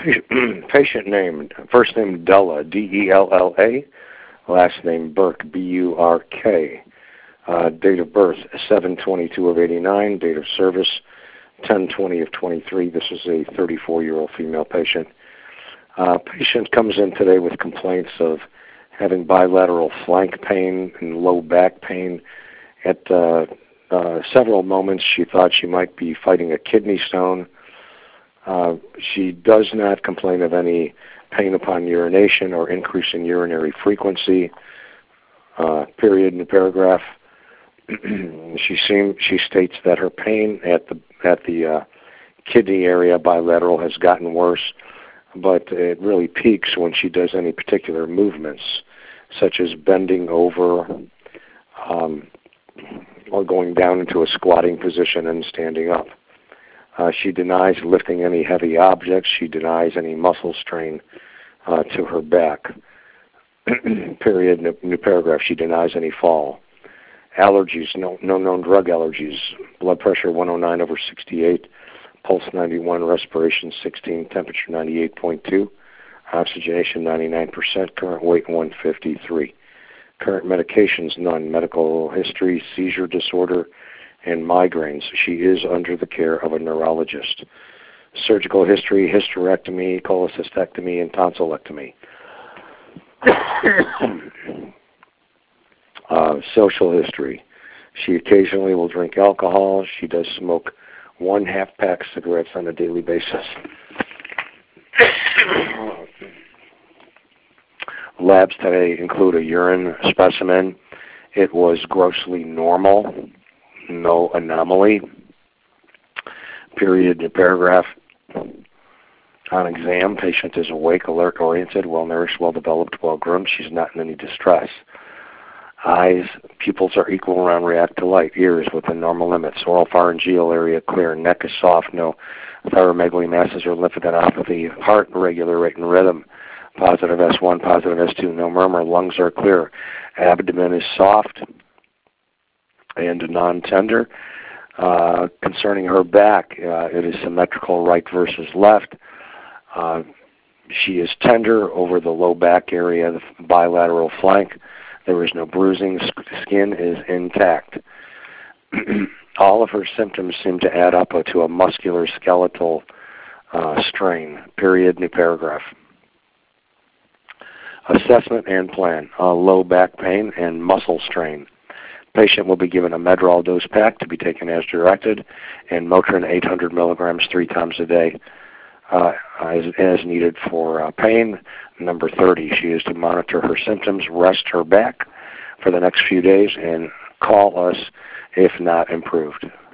Patient name, first name Della, D-E-L-L-A, last name Burke, B-U-R-K. Date of birth, 7/22/89. Date of service, 10/20/23. This is a 34-year-old female patient. Patient comes in today with complaints of having bilateral flank pain and low back pain. At several moments, she thought she might be fighting a kidney stone. She does not complain of any pain upon urination or increase in urinary frequency. Period in the paragraph. She states that her pain at the kidney area bilateral has gotten worse, but it really peaks when she does any particular movements, such as bending over or going down into a squatting position and standing up. She denies lifting any heavy objects. She denies any muscle strain to her back. Period. New paragraph. She denies any fall. Allergies, no known drug allergies. Blood pressure 109/68, pulse 91, respiration 16, temperature 98.2, oxygenation 99%, current weight 153. Current medications, none. Medical history, seizure disorder, and migraines. She is under the care of a neurologist. Surgical history, hysterectomy, cholecystectomy, and tonsillectomy. Social history. She occasionally will drink alcohol. She does smoke 1 half-pack cigarettes on a daily basis. Labs today include a urine specimen. It was grossly normal. No anomaly. Period. The paragraph. On exam, patient is awake, alert, oriented, well-nourished, well-developed, well-groomed. She's not in any distress. Eyes, pupils are equal around, react to light. Ears within normal limits. Oral pharyngeal area clear. Neck is soft. No thyromegaly masses or lymphadenopathy. Heart regular rate and rhythm. Positive S1, positive S2. No murmur. Lungs are clear. Abdomen is soft and non-tender. Concerning her back, it is symmetrical right versus left. She is tender over the low back area, the bilateral flank. There is no bruising. Skin is intact. All of her symptoms seem to add up to a muscular skeletal strain. Period. New paragraph. Assessment and plan. Low back pain and muscle strain. Patient will be given a Medrol dose pack to be taken as directed, and Motrin 800 milligrams 3 times a day as needed for pain. Number 30, she is to monitor her symptoms, rest her back for the next few days, and call us if not improved.